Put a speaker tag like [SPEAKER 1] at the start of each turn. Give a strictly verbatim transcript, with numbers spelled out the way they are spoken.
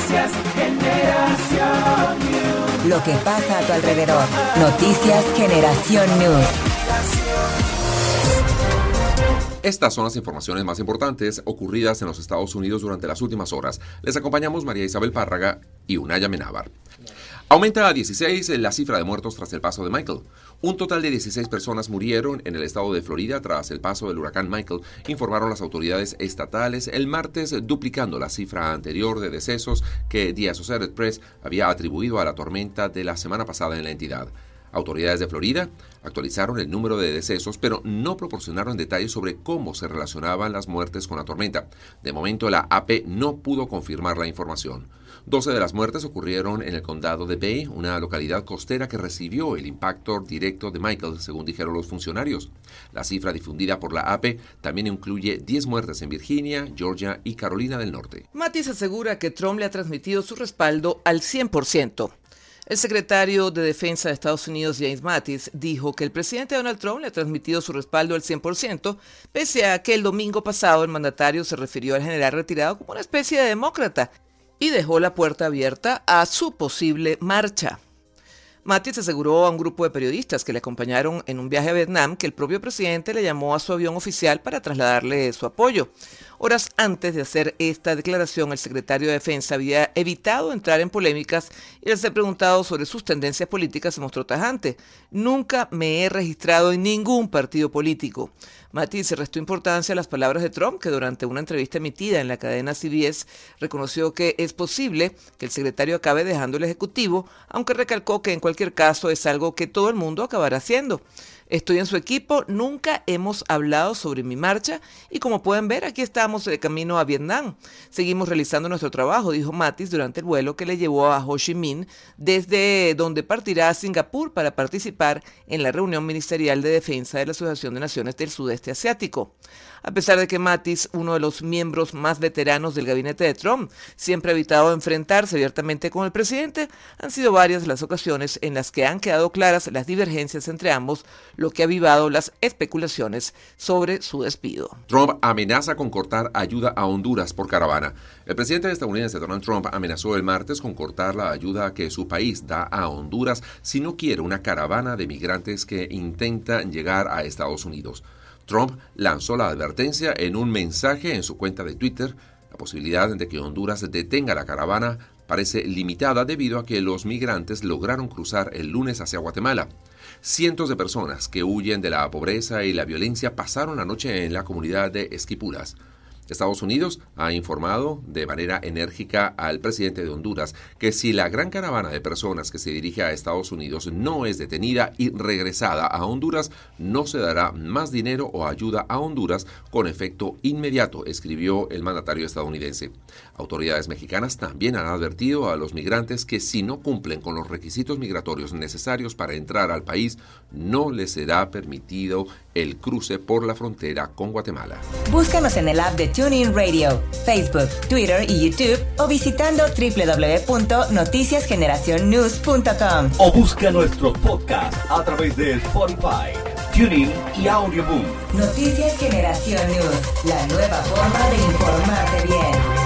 [SPEAKER 1] Noticias Generación News.
[SPEAKER 2] Lo que pasa a tu alrededor. Noticias Generación News.
[SPEAKER 3] Estas son las informaciones más importantes ocurridas en los Estados Unidos durante las últimas horas. Les acompañamos María Isabel Párraga y Unaya Menábar. Aumenta a dieciséis la cifra de muertos tras el paso de Michael. Un total de dieciséis personas murieron en el estado de Florida tras el paso del huracán Michael, informaron las autoridades estatales el martes, duplicando la cifra anterior de decesos que The Associated Press había atribuido a la tormenta de la semana pasada en la entidad. Autoridades de Florida actualizaron el número de decesos, pero no proporcionaron detalles sobre cómo se relacionaban las muertes con la tormenta. De momento, la A P no pudo confirmar la información. doce de las muertes ocurrieron en el condado de Bay, una localidad costera que recibió el impacto directo de Michael, según dijeron los funcionarios. La cifra difundida por la A P también incluye diez muertes en Virginia, Georgia y Carolina del Norte.
[SPEAKER 4] Mattis asegura que Trump le ha transmitido su respaldo al cien por ciento. El secretario de Defensa de Estados Unidos, James Mattis, dijo que el presidente Donald Trump le ha transmitido su respaldo al cien por ciento, pese a que el domingo pasado el mandatario se refirió al general retirado como una especie de demócrata y dejó la puerta abierta a su posible marcha. Mattis aseguró a un grupo de periodistas que le acompañaron en un viaje a Vietnam que el propio presidente le llamó a su avión oficial para trasladarle su apoyo. Horas antes de hacer esta declaración, el secretario de Defensa había evitado entrar en polémicas y al ser preguntado sobre sus tendencias políticas se mostró tajante. Nunca me he registrado en ningún partido político. Mattis se restó importancia a las palabras de Trump, que durante una entrevista emitida en la cadena C B S reconoció que es posible que el secretario acabe dejando el Ejecutivo, aunque recalcó que en cualquier caso es algo que todo el mundo acabará haciendo. Estoy en su equipo, nunca hemos hablado sobre mi marcha y como pueden ver, aquí estamos de camino a Vietnam. Seguimos realizando nuestro trabajo, dijo Mattis durante el vuelo que le llevó a Ho Chi Minh, desde donde partirá a Singapur para participar en la reunión ministerial de defensa de la Asociación de Naciones del Sudeste Asiático. A pesar de que Mattis, uno de los miembros más veteranos del gabinete de Trump, siempre ha evitado enfrentarse abiertamente con el presidente, han sido varias las ocasiones en las que han quedado claras las divergencias entre ambos, lo que ha avivado las especulaciones sobre su despido.
[SPEAKER 3] Trump amenaza con cortar ayuda a Honduras por caravana. El presidente estadounidense Donald Trump amenazó el martes con cortar la ayuda que su país da a Honduras si no quiere una caravana de migrantes que intentan llegar a Estados Unidos. Trump lanzó la advertencia en un mensaje en su cuenta de Twitter. La posibilidad de que Honduras detenga la caravana parece limitada debido a que los migrantes lograron cruzar el lunes hacia Guatemala. Cientos de personas que huyen de la pobreza y la violencia pasaron la noche en la comunidad de Esquipulas. Estados Unidos ha informado de manera enérgica al presidente de Honduras que si la gran caravana de personas que se dirige a Estados Unidos no es detenida y regresada a Honduras, no se dará más dinero o ayuda a Honduras con efecto inmediato, escribió el mandatario estadounidense. Autoridades mexicanas también han advertido a los migrantes que si no cumplen con los requisitos migratorios necesarios para entrar al país, no les será permitido el cruce por la frontera con Guatemala.
[SPEAKER 2] Búscanos en el app de TuneIn Radio, Facebook, Twitter y YouTube o visitando doble u doble u doble u punto noticias generación news punto com.
[SPEAKER 5] O busca nuestros podcasts a través de Spotify, TuneIn y Audioboom.
[SPEAKER 2] Noticias Generación News, la nueva forma de informarte bien.